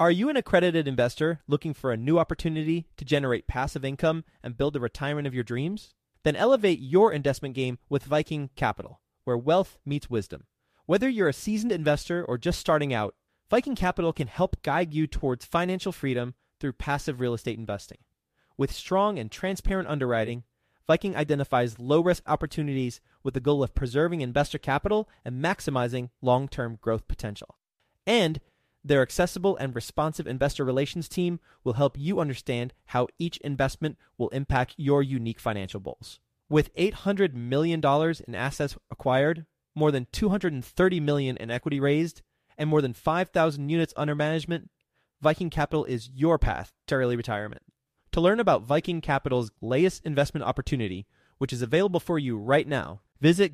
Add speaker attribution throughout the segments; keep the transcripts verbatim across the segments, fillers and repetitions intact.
Speaker 1: Are you an accredited investor looking for a new opportunity to generate passive income and build the retirement of your dreams? Then elevate your investment game with Viking Capital, where wealth meets wisdom. Whether you're a seasoned investor or just starting out, Viking Capital can help guide you towards financial freedom through passive real estate investing. With strong and transparent underwriting, Viking identifies low-risk opportunities with the goal of preserving investor capital and maximizing long-term growth potential. And their accessible and responsive investor relations team will help you understand how each investment will impact your unique financial goals. With eight hundred million dollars in assets acquired, more than two hundred thirty million dollars in equity raised, and more than five thousand units under management, Viking Capital is your path to early retirement. To learn about Viking Capital's latest investment opportunity, which is available for you right now, visit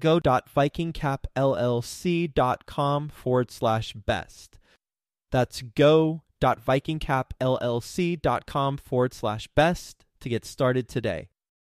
Speaker 1: go.vikingcapllc.com forward slash best. That's go.vikingcapllc.com forward slash best to get started today.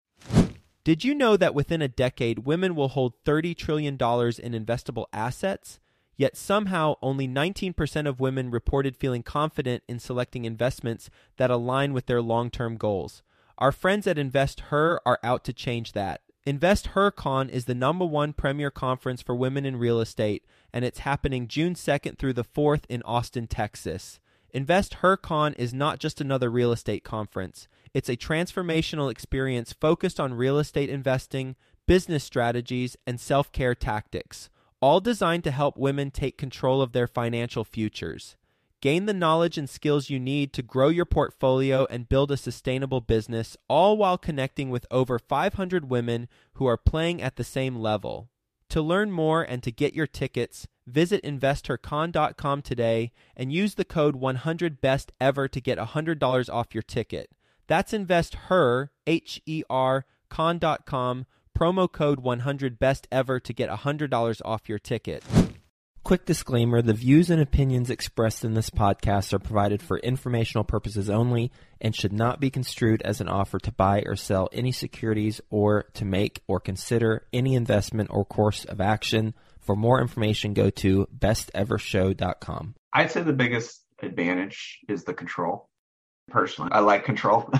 Speaker 1: Did you know that within a decade, women will hold thirty trillion dollars in investable assets? Yet somehow only nineteen percent of women reported feeling confident in selecting investments that align with their long-term goals. Our friends at InvestHer are out to change that. InvestHerCon is the number one premier conference for women in real estate, and it's happening June second through the fourth in Austin, Texas. InvestHerCon is not just another real estate conference. It's a transformational experience focused on real estate investing, business strategies, and self-care tactics, all designed to help women take control of their financial futures. Gain the knowledge and skills you need to grow your portfolio and build a sustainable business, all while connecting with over five hundred women who are playing at the same level. To learn more and to get your tickets, visit investor con dot com today and use the code one hundred best ever to get one hundred dollars off your ticket. That's InvestHer, H E R, con dot com, promo code one hundred best ever to get one hundred dollars off your ticket. Quick disclaimer, the views and opinions expressed in this podcast are provided for informational purposes only and should not be construed as an offer to buy or sell any securities or to make or consider any investment or course of action. For more information, go to best ever show dot com.
Speaker 2: I'd say the biggest advantage is the control. Personally, I like control.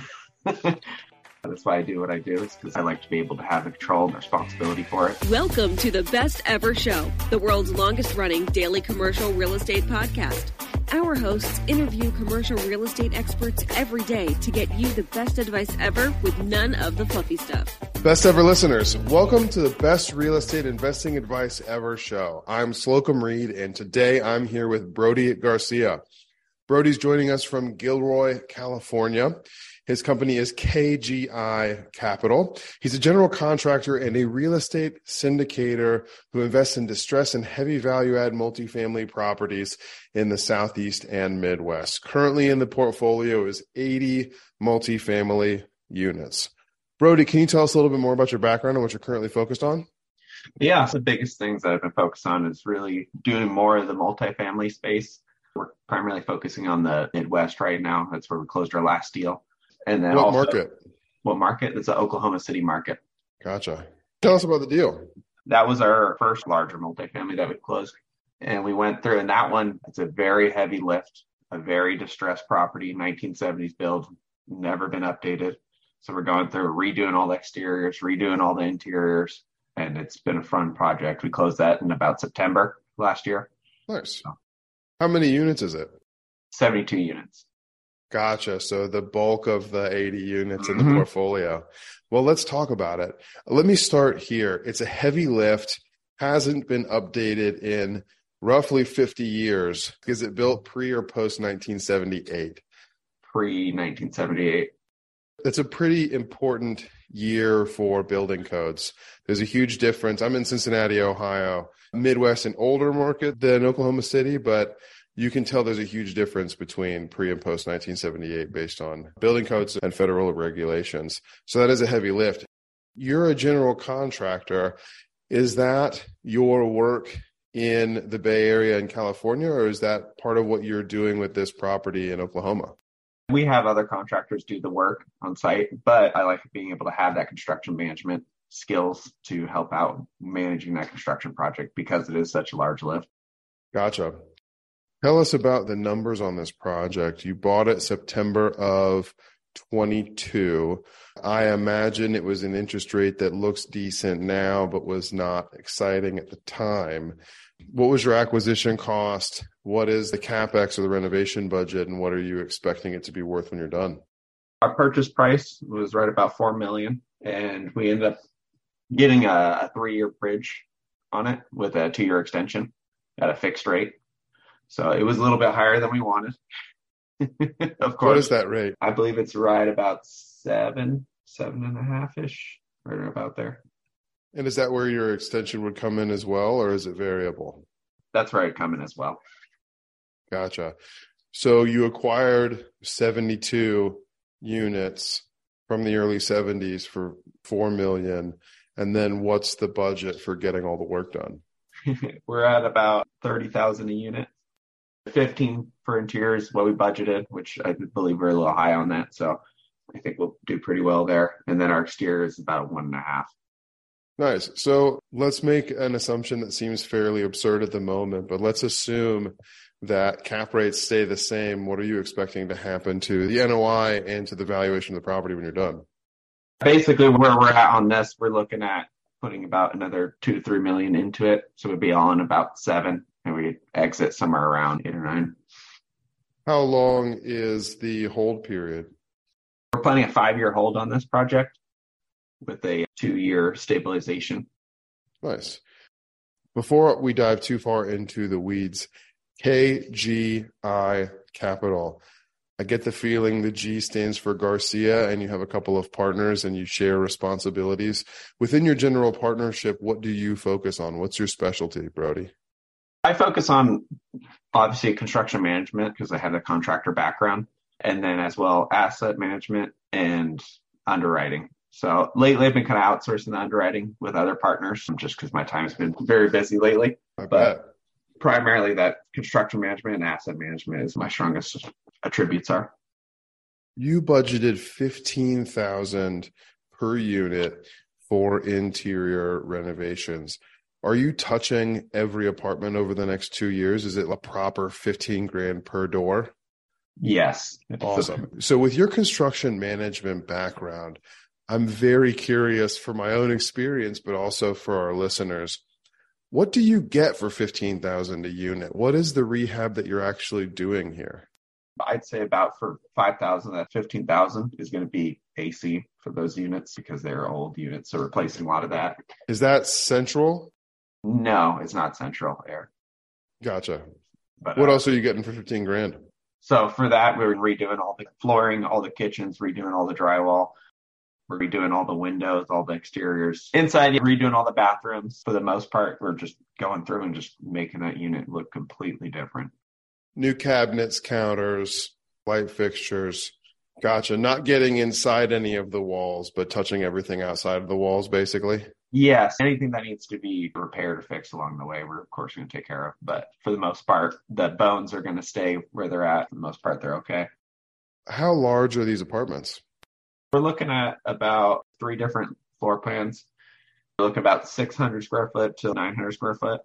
Speaker 2: That's why I do what I do, is because I like to be able to have the control and responsibility for it.
Speaker 3: Welcome to the Best Ever Show, the world's longest running daily commercial real estate podcast. Our hosts interview commercial real estate experts every day to get you the best advice ever with none of the fluffy stuff.
Speaker 4: Best ever listeners, welcome to the Best Real Estate Investing Advice Ever Show. I'm Slocum Reed, and today I'm here with Brody Garcia. Brody's joining us from Gilroy, California. His company is K G I Capital. He's a general contractor and a real estate syndicator who invests in distressed and heavy value-add multifamily properties in the Southeast and Midwest. Currently in the portfolio is eighty multifamily units. Brody, can you tell us a little bit more about your background and what you're currently focused on?
Speaker 2: Yeah, so the biggest things that I've been focused on is really doing more of the multifamily space. We're primarily focusing on the Midwest right now. That's where we closed our last deal. And then
Speaker 4: what
Speaker 2: also,
Speaker 4: market?
Speaker 2: What market? It's the Oklahoma City market.
Speaker 4: Gotcha. Tell us about the deal.
Speaker 2: That was our first larger multifamily that we closed. And we went through, and that one, it's a very heavy lift, a very distressed property, nineteen seventies build, never been updated. So we're going through redoing all the exteriors, redoing all the interiors, and it's been a fun project. We closed that in about September last year.
Speaker 4: Nice. So, how many units is it?
Speaker 2: seventy-two units.
Speaker 4: Gotcha. So the bulk of the eighty units in the mm-hmm. portfolio. Well, let's talk about it. Let me start here. It's a heavy lift, hasn't been updated in roughly fifty years. Is it built pre or post nineteen seventy-eight?
Speaker 2: Pre nineteen seventy-eight.
Speaker 4: It's a pretty important year for building codes. There's a huge difference. I'm in Cincinnati, Ohio. Midwest, an older market than Oklahoma City, but you can tell there's a huge difference between pre and post nineteen seventy-eight based on building codes and federal regulations. So that is a heavy lift. You're a general contractor. Is that your work in the Bay Area in California, or is that part of what you're doing with this property in Oklahoma?
Speaker 2: We have other contractors do the work on site, but I like being able to have that construction management skills to help out managing that construction project because it is such a large lift.
Speaker 4: Gotcha. Tell us about the numbers on this project. You bought it September of twenty-two. I imagine it was an interest rate that looks decent now, but was not exciting at the time. What was your acquisition cost? What is the CapEx or the renovation budget? And what are you expecting it to be worth when you're done?
Speaker 2: Our purchase price was right about four million dollars, and we ended up getting a, a three-year bridge on it with a two-year extension at a fixed rate. So it was a little bit higher than we wanted. Of course.
Speaker 4: What is that rate?
Speaker 2: I believe it's right about seven, seven and a half-ish, right about there.
Speaker 4: And is that where your extension would come in as well, or is it variable?
Speaker 2: That's right, coming as well.
Speaker 4: Gotcha. So you acquired seventy-two units from the early seventies for four million dollars. And then what's the budget for getting all the work done?
Speaker 2: We're at about thirty thousand dollars a unit. fifteen for interiors, what we budgeted, which I believe we're a little high on that. So I think we'll do pretty well there. And then our exterior is about one and a half.
Speaker 4: Nice. So let's make an assumption that seems fairly absurd at the moment, but let's assume that cap rates stay the same. What are you expecting to happen to the N O I and to the valuation of the property when you're done?
Speaker 2: Basically, where we're at on this, we're looking at putting about another two to three million into it. So we'd be on about seven, and we exit somewhere around eight or nine.
Speaker 4: How long is the hold period?
Speaker 2: We're planning a five-year hold on this project with a two-year stabilization.
Speaker 4: Nice. Before we dive too far into the weeds, K G I Capital. I get the feeling the G stands for Garcia, and you have a couple of partners and you share responsibilities. Within your general partnership, what do you focus on? What's your specialty, Brody?
Speaker 2: I focus on, obviously, construction management because I have a contractor background, and then as well asset management and underwriting. So lately, I've been kind of outsourcing the underwriting with other partners just because my time has been very busy lately.
Speaker 4: I
Speaker 2: but
Speaker 4: bet.
Speaker 2: Primarily that construction management and asset management is my strongest attributes are.
Speaker 4: You budgeted fifteen thousand dollars per unit for interior renovations. Are you touching every apartment over the next two years? Is it a proper fifteen grand per door?
Speaker 2: Yes.
Speaker 4: Awesome. So with your construction management background, I'm very curious for my own experience, but also for our listeners. What do you get for fifteen thousand dollars a unit? What is the rehab that you're actually doing here?
Speaker 2: I'd say about for five thousand, that fifteen thousand is going to be A C for those units because they're old units. So replacing a lot of that.
Speaker 4: Is that central?
Speaker 2: No, it's not central air.
Speaker 4: Gotcha.
Speaker 2: But,
Speaker 4: what
Speaker 2: uh,
Speaker 4: else are you getting for fifteen grand?
Speaker 2: So for that, we're redoing all the flooring, all the kitchens, redoing all the drywall. We're redoing all the windows, all the exteriors. Inside, redoing all the bathrooms. For the most part, we're just going through and just making that unit look completely different.
Speaker 4: New cabinets, counters, light fixtures. Gotcha. Not getting inside any of the walls, but touching everything outside of the walls, basically.
Speaker 2: Yes. Anything that needs to be repaired or fixed along the way, we're of course going to take care of. But for the most part, the bones are going to stay where they're at. For the most part, they're okay.
Speaker 4: How large are these apartments?
Speaker 2: We're looking at about three different floor plans. We're looking about six hundred square foot to nine hundred square foot.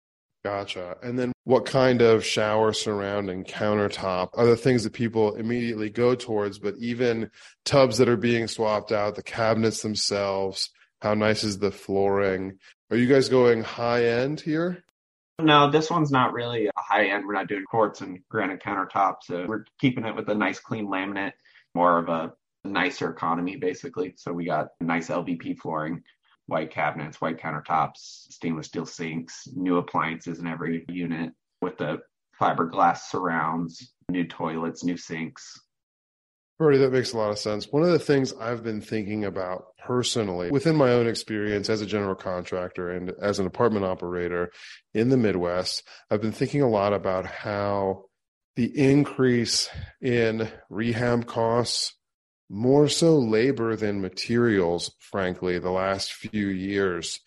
Speaker 4: Gotcha. And then what kind of shower surrounding, countertop are the things that people immediately go towards, but even tubs that are being swapped out, the cabinets themselves, how nice is the flooring? Are you guys going high end here?
Speaker 2: No, this one's not really a high end. We're not doing quartz and granite countertops. So we're keeping it with a nice clean laminate, more of a nicer economy, basically. So we got nice L V P flooring, white cabinets, white countertops, stainless steel sinks, new appliances in every unit with the fiberglass surrounds, new toilets, new sinks.
Speaker 4: Brody, that makes a lot of sense. One of the things I've been thinking about personally, within my own experience as a general contractor and as an apartment operator in the Midwest, I've been thinking a lot about how the increase in rehab costs, more so labor than materials, frankly, the last few years,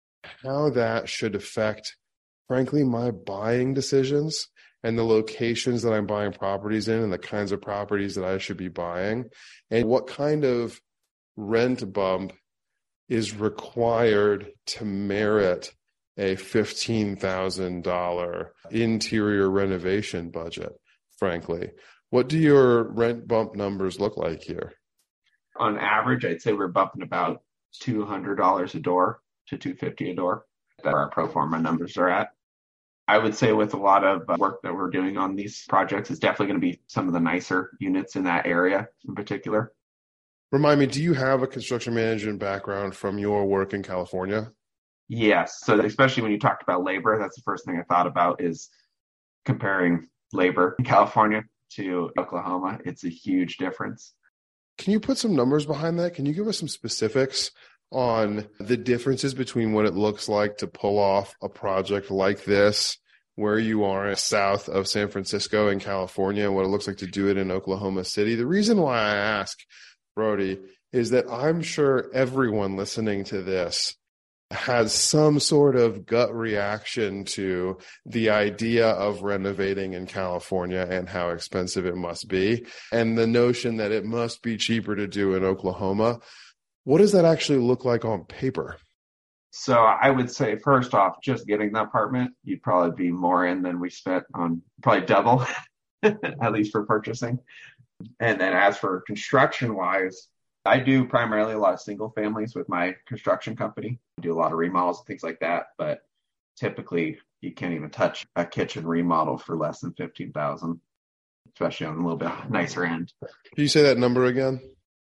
Speaker 4: how that should affect, frankly, my buying decisions and the locations that I'm buying properties in and the kinds of properties that I should be buying, and what kind of rent bump is required to merit a fifteen thousand dollars interior renovation budget, frankly. What do your rent bump numbers look like here?
Speaker 2: On average, I'd say we're bumping about two hundred dollars a door to two hundred fifty dollars a door. That's where our pro forma numbers are at. I would say with a lot of work that we're doing on these projects, it's definitely going to be some of the nicer units in that area in particular.
Speaker 4: Remind me, do you have a construction management background from your work in California?
Speaker 2: Yes. So especially when you talked about labor, that's the first thing I thought about is comparing labor in California to Oklahoma. It's a huge difference.
Speaker 4: Can you put some numbers behind that? Can you give us some specifics on the differences between what it looks like to pull off a project like this, where you are south of San Francisco in California, and what it looks like to do it in Oklahoma City? The reason why I ask, Brody, is that I'm sure everyone listening to this has some sort of gut reaction to the idea of renovating in California and how expensive it must be, and the notion that it must be cheaper to do in Oklahoma. What does that actually look like on paper?
Speaker 2: So I would say, first off, just getting the apartment, you'd probably be more in than we spent on, probably double, at least for purchasing. And then as for construction-wise, I do primarily a lot of single families with my construction company. I do a lot of remodels and things like that, but typically you can't even touch a kitchen remodel for less than fifteen thousand dollars, especially on a little bit nicer end.
Speaker 4: Can you say that number again?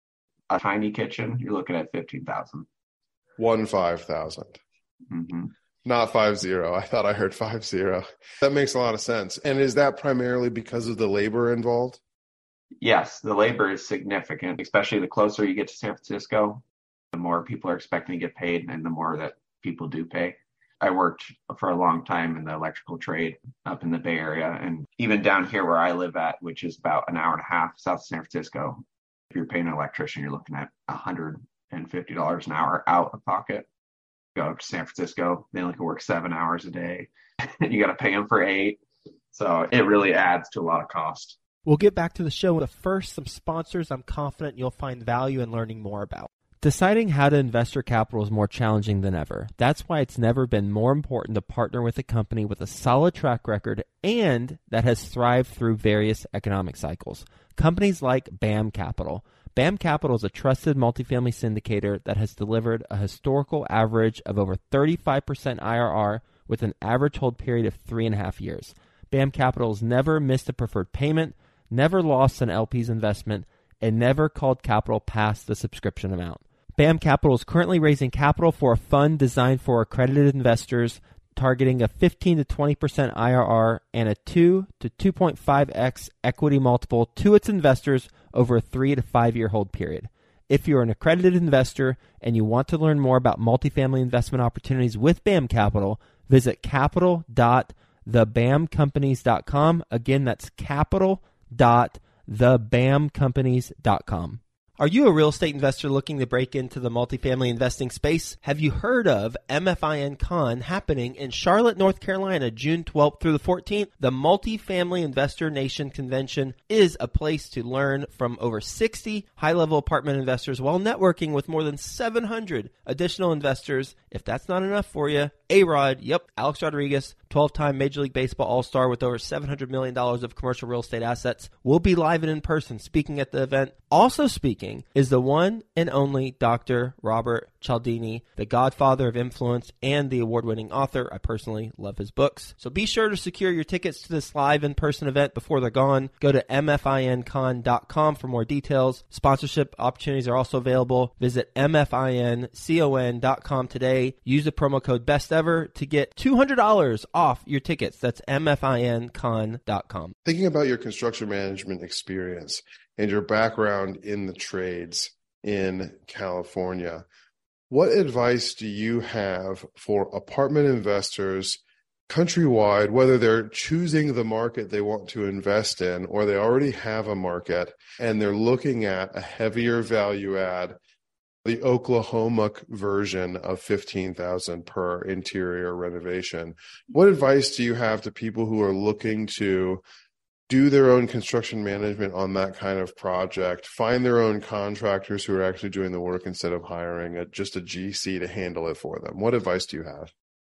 Speaker 2: A tiny kitchen, you're looking at fifteen thousand dollars.
Speaker 4: One five thousand.
Speaker 2: Mm-hmm.
Speaker 4: Not five zero. I thought I heard five zero. That makes a lot of sense. And is that primarily because of the labor involved?
Speaker 2: Yes, the labor is significant, especially the closer you get to San Francisco, the more people are expecting to get paid and the more that people do pay. I worked for a long time in the electrical trade up in the Bay Area, and even down here where I live at, which is about an hour and a half south of San Francisco, if you're paying an electrician, you're looking at one hundred fifty dollars an hour out of pocket. Go up to San Francisco, they only can work seven hours a day. You got to pay them for eight. So it really adds to a lot of cost.
Speaker 1: We'll get back to the show, but first, some sponsors I'm confident you'll find value in learning more about. Deciding how to invest your capital is more challenging than ever. That's why it's never been more important to partner with a company with a solid track record and that has thrived through various economic cycles. Companies like BAM Capital. BAM Capital is a trusted multifamily syndicator that has delivered a historical average of over thirty-five percent I R R with an average hold period of three and a half years. BAM Capital has never missed a preferred payment, never lost an L P's investment, and never called capital past the subscription amount. BAM Capital is currently raising capital for a fund designed for accredited investors, targeting a fifteen to twenty percent I R R and a two to two point five x equity multiple to its investors over a three to five year hold period. If you're an accredited investor and you want to learn more about multifamily investment opportunities with BAM Capital, visit capital dot the bam companies dot com. Again, that's capital dot the bam companies dot com. Are you a real estate investor looking to break into the multifamily investing space? Have you heard of M F I N Con happening in Charlotte, North Carolina, June twelfth through the fourteenth? The Multifamily Investor Nation Convention is a place to learn from over sixty high-level apartment investors while networking with more than seven hundred additional investors. If that's not enough for you, A-Rod, yep, Alex Rodriguez, twelve-time Major League Baseball All-Star with over seven hundred million dollars of commercial real estate assets, will be live and in person speaking at the event. Also speaking is the one and only Doctor Robert Cialdini, the godfather of influence and the award-winning author. I personally love his books. So be sure to secure your tickets to this live in-person event before they're gone. Go to M F I N con dot com for more details. Sponsorship opportunities are also available. Visit M F I N con dot com today. Use the promo code BESTEVER to get two hundred dollars off your tickets. That's M F I N con dot com.
Speaker 4: Thinking about your construction management experience and your background in the trades in California, what advice do you have for apartment investors countrywide, whether they're choosing the market they want to invest in or they already have a market and they're looking at a heavier value add, the Oklahoma version of fifteen thousand dollars per interior renovation? What advice do you have to people who are looking to do their own construction management on that kind of project, find their own contractors who are actually doing the work instead of hiring a, just a G C to handle it for them? What advice do you have?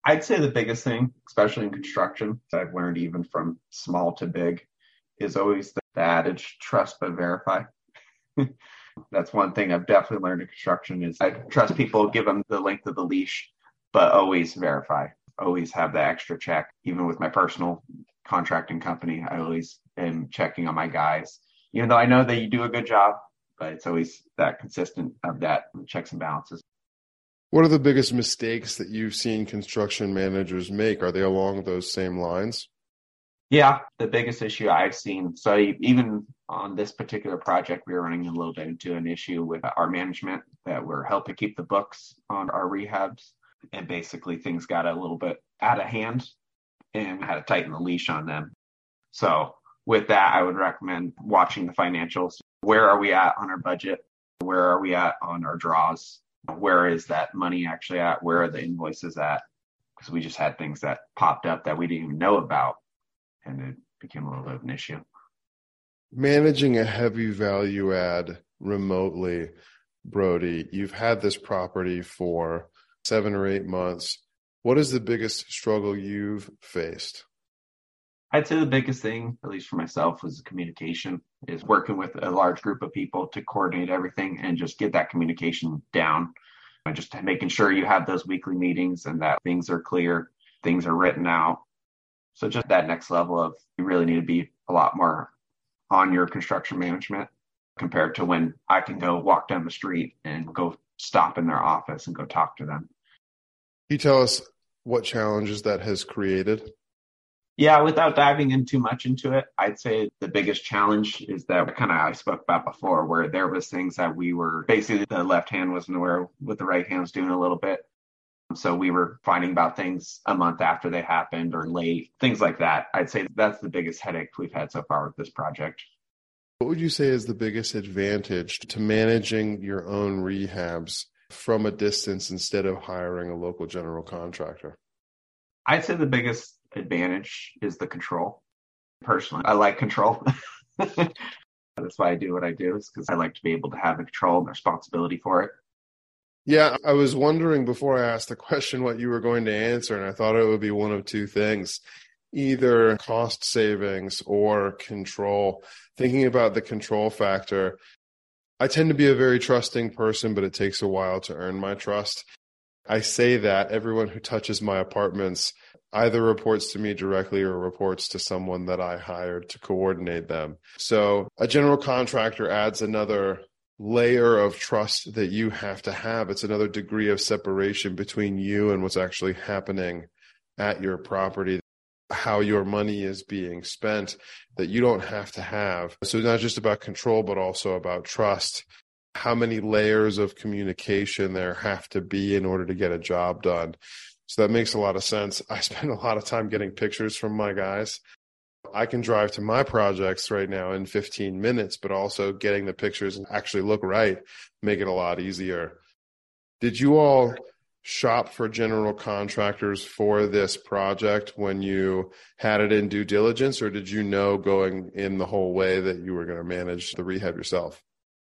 Speaker 2: I'd say the biggest thing, especially in construction, that I've learned even from small to big, is always the adage, trust but verify. That's one thing I've definitely learned in construction is I trust people, give them the length of the leash, but always verify. Always have that extra check. Even with my personal contracting company, I always am checking on my guys. Even though I know that you do a good job, but it's always that consistent of that checks and balances.
Speaker 4: What are the biggest mistakes that you've seen construction managers make? Are they along those same lines?
Speaker 2: Yeah, the biggest issue I've seen. So even on this particular project, we were running a little bit into an issue with our management that we're helping keep the books on our rehabs. And basically things got a little bit out of hand and we had to tighten the leash on them. So with that, I would recommend watching the financials. Where are we at on our budget? Where are we at on our draws? Where is that money actually at? Where are the invoices at? Because we just had things that popped up that we didn't even know about, and it became a little bit of an issue.
Speaker 4: Managing a heavy value add remotely, Brody, you've had this property for seven or eight months. What is the biggest struggle you've faced?
Speaker 2: I'd say the biggest thing, at least for myself, was communication, is working with a large group of people to coordinate everything and just get that communication down. And just making sure you have those weekly meetings and that things are clear, things are written out. So just that next level of you really need to be a lot more on your construction management compared to when I can go walk down the street and go stop in their office and go talk to them.
Speaker 4: Can you tell us what challenges that has created?
Speaker 2: Yeah, without diving in too much into it, I'd say the biggest challenge is that kind of I spoke about before, where there was things that we were basically the left hand wasn't aware what the right hand was doing a little bit. So we were finding about things a month after they happened or late, things like that. I'd say that's the biggest headache we've had so far with this project.
Speaker 4: What would you say is the biggest advantage to managing your own rehabs from a distance instead of hiring a local general contractor?
Speaker 2: I'd say the biggest advantage is the control. Personally, I like control. That's why I do what I do, is because I like to be able to have the control and the responsibility for it.
Speaker 4: Yeah, I was wondering before I asked the question what you were going to answer, and I thought it would be one of two things, either cost savings or control. Thinking about the control factor, I tend to be a very trusting person, but it takes a while to earn my trust. I say that everyone who touches my apartments either reports to me directly or reports to someone that I hired to coordinate them. So a general contractor adds another layer of trust that you have to have. It's another degree of separation between you and what's actually happening at your property, how your money is being spent, that you don't have to have. So it's not just about control, but also about trust. How many layers of communication there have to be in order to get a job done. So that makes a lot of sense. I spend a lot of time getting pictures from my guys. I can drive to my projects right now in fifteen minutes, but also getting the pictures and actually look right, make it a lot easier. Did you all shop for general contractors for this project when you had it in due diligence, or did you know going in the whole way that you were going to manage the rehab yourself?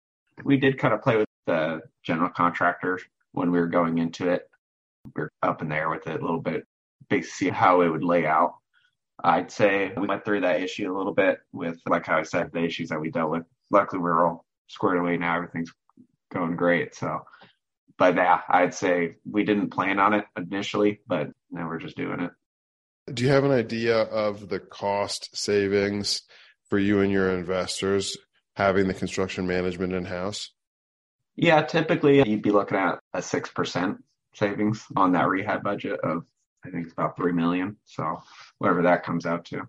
Speaker 2: We did kind of play with the general contractor when we were going into it. We were up in there with it a little bit, basically how it would lay out. I'd say we went through that issue a little bit with, like how I said, the issues that we dealt with. Luckily, we're all squared away now. Everything's going great. So, but yeah, I'd say we didn't plan on it initially, but now we're just doing it.
Speaker 4: Do you have an idea of the cost savings for you and your investors having the construction management in-house?
Speaker 2: Yeah, typically you'd be looking at a six percent savings on that rehab budget of, I think it's about three million dollars. So whatever that comes out to.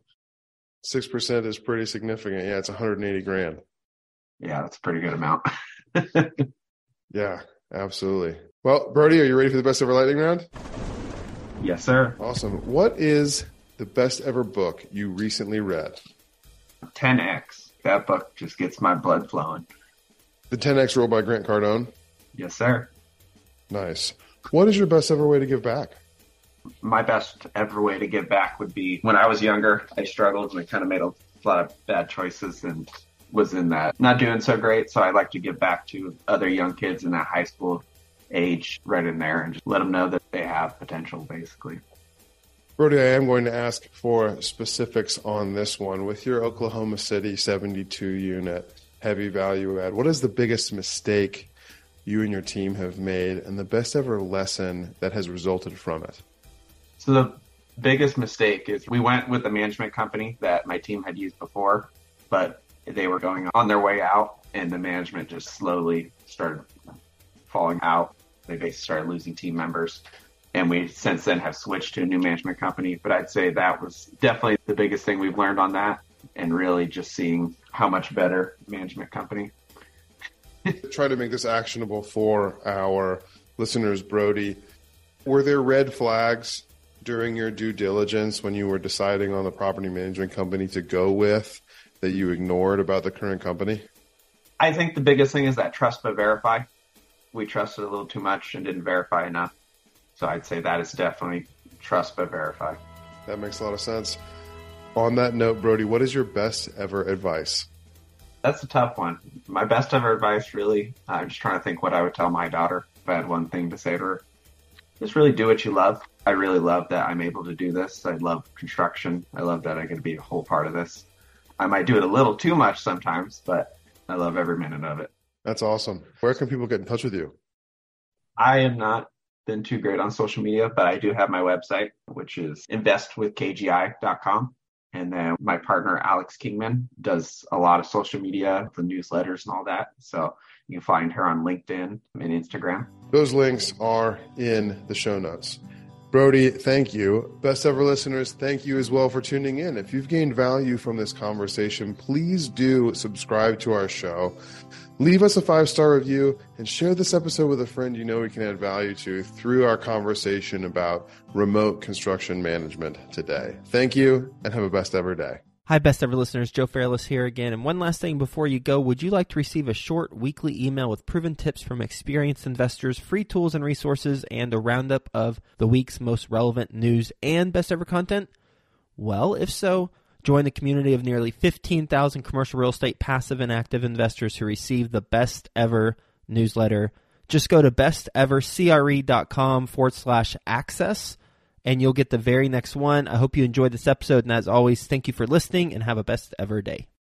Speaker 4: six percent is pretty significant. Yeah, it's one hundred eighty grand.
Speaker 2: Yeah, that's a pretty good amount.
Speaker 4: Yeah, absolutely. Well, Brody, are you ready for the best ever lightning round?
Speaker 2: Yes, sir.
Speaker 4: Awesome. What is the best ever book you recently read?
Speaker 2: ten X. That book just gets my blood flowing.
Speaker 4: The ten X Rule by Grant Cardone?
Speaker 2: Yes, sir.
Speaker 4: Nice. What is your best ever way to give back?
Speaker 2: My best ever way to give back would be when I was younger. I struggled and I kind of made a lot of bad choices and was in that not doing so great. So I like to give back to other young kids in that high school age right in there and just let them know that they have potential, basically.
Speaker 4: Brody, I am going to ask for specifics on this one. With your Oklahoma City seventy-two unit heavy value add, what is the biggest mistake you and your team have made and the best ever lesson that has resulted from it?
Speaker 2: So the biggest mistake is we went with a management company that my team had used before, but they were going on their way out and the management just slowly started falling out. They basically started losing team members. And we since then have switched to a new management company. But I'd say that was definitely the biggest thing we've learned on that, and really just seeing how much better management company.
Speaker 4: Try to make this actionable for our listeners, Brody. Were there red flags during your due diligence when you were deciding on the property management company to go with that you ignored about the current company?
Speaker 2: I think the biggest thing is that trust but verify. We trusted a little too much and didn't verify enough. So I'd say that is definitely trust but verify.
Speaker 4: That makes a lot of sense. On that note, Brody, what is your best ever advice?
Speaker 2: That's a tough one. My best ever advice, really, I'm just trying to think what I would tell my daughter if I had one thing to say to her. Just really do what you love. I really love that I'm able to do this. I love construction. I love that I get to be a whole part of this. I might do it a little too much sometimes, but I love every minute of it.
Speaker 4: That's awesome. Where can people get in touch with you?
Speaker 2: I am not been too great on social media, but I do have my website, which is invest with K G I dot com. And then my partner, Alex Kingman, does a lot of social media, the newsletters and all that. So you can find her on LinkedIn and Instagram.
Speaker 4: Those links are in the show notes. Brody, thank you. Best ever listeners, thank you as well for tuning in. If you've gained value from this conversation, please do subscribe to our show. Leave us a five-star review and share this episode with a friend you know we can add value to through our conversation about remote construction management today. Thank you and have a best ever day.
Speaker 1: Hi, best ever listeners. Joe Fairless here again. And one last thing before you go, would you like to receive a short weekly email with proven tips from experienced investors, free tools and resources, and a roundup of the week's most relevant news and best ever content? Well, if so, join the community of nearly fifteen thousand commercial real estate passive and active investors who receive the best ever newsletter. Just go to bestevercre.com forward slash access. And you'll get the very next one. I hope you enjoyed this episode. And as always, thank you for listening and have a best ever day.